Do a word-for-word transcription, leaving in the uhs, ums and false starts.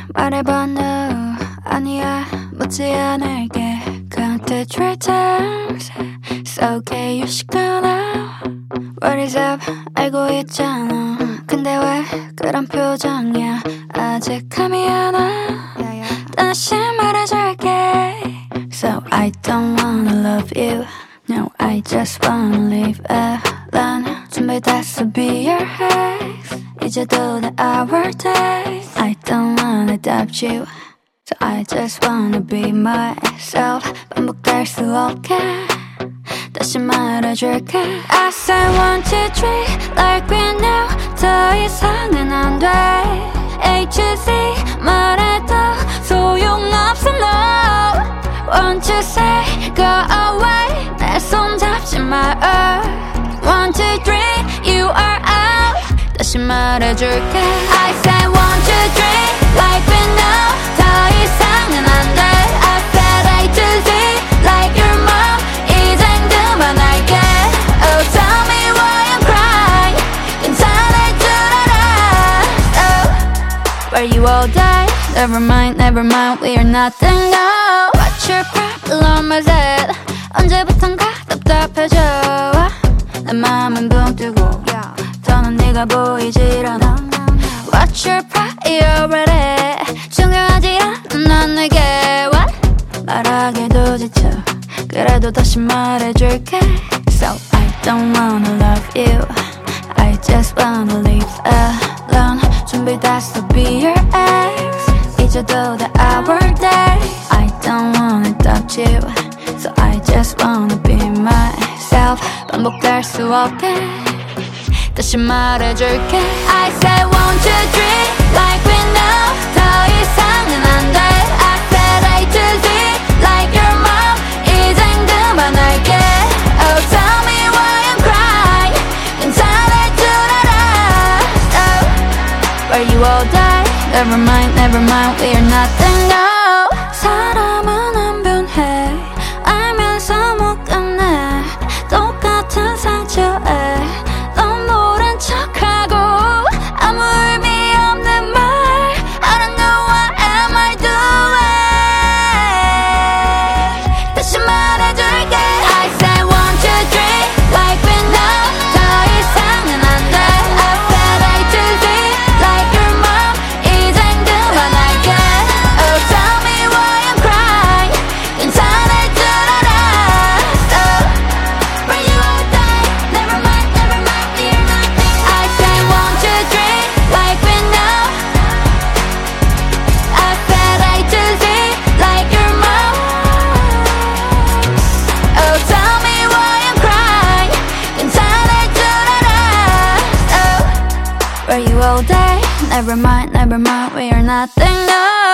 말해봐 no 아니야 묻지 않을게 Count the three times It's okay you should go now What is up 알고 있잖아 근데 왜 그런 표정이야 아직 감이 안 와 다시 말해줄게 So I don't wanna love you No I just wanna leave alone 준비됐어 be your ex 이제도 내 our days I don't wanna adopt you So I just wanna be myself 반복될 수 없게 다시 말해줄게 I say one, two, three Like we know 더 이상은 안 돼 A to Z 말해도 소용없어 no One, two, say go away 내 손 잡지 마 oh. One, two, three you are out 다시 말해줄게 I say one, two, three Like we know 더 이상은 안 돼 I said A to Z Like your mom 이젠 그만할게 Oh tell me why I'm crying 괜찮을 줄 알아 oh. Were you all die? Never mind, never mind We are nothing no What's your problem is it? 언제부턴가 답답해져 내 맘은 붕 뜨고 더는 네가 보이질 않아 What's your priority? 중요하지 않은 난 내게 What? 말하기도 지쳐 그래도 다시 말해줄게 So I don't wanna love you I just wanna leave alone 준비됐어 be your ex 이제도 다 our day I don't wanna adopt you So I just wanna be myself 반복될 수 없게 다시 말해줄게 I say one, two, three Like we know 더 이상은 안 돼 I said A to Z Like your mom 이젠 그만할게 Oh tell me why I'm crying 괜찮을 줄 알아 oh. Were you all die? Never mind, never mind We are nothing no 사람은 안 변해 알면서 못 끝내 똑같은 상처에 넌 모른 척하고 아무 의미 없는 말 I don't know what am I doing 다시 말해줄게 I say one, two, three Like we know 더 이상은 안 돼 I said A to Z Like your mom 이젠 그만할게 Oh tell me why I'm crying 괜찮을 줄 알아 So were you all die? Never mind, never mind You're nothing I say one, two, three Like we know I said A to Z Like your mom Oh tell me why I'm crying 괜찮을 줄 알아 Oh were you all day? Never mind, never mind We are nothing no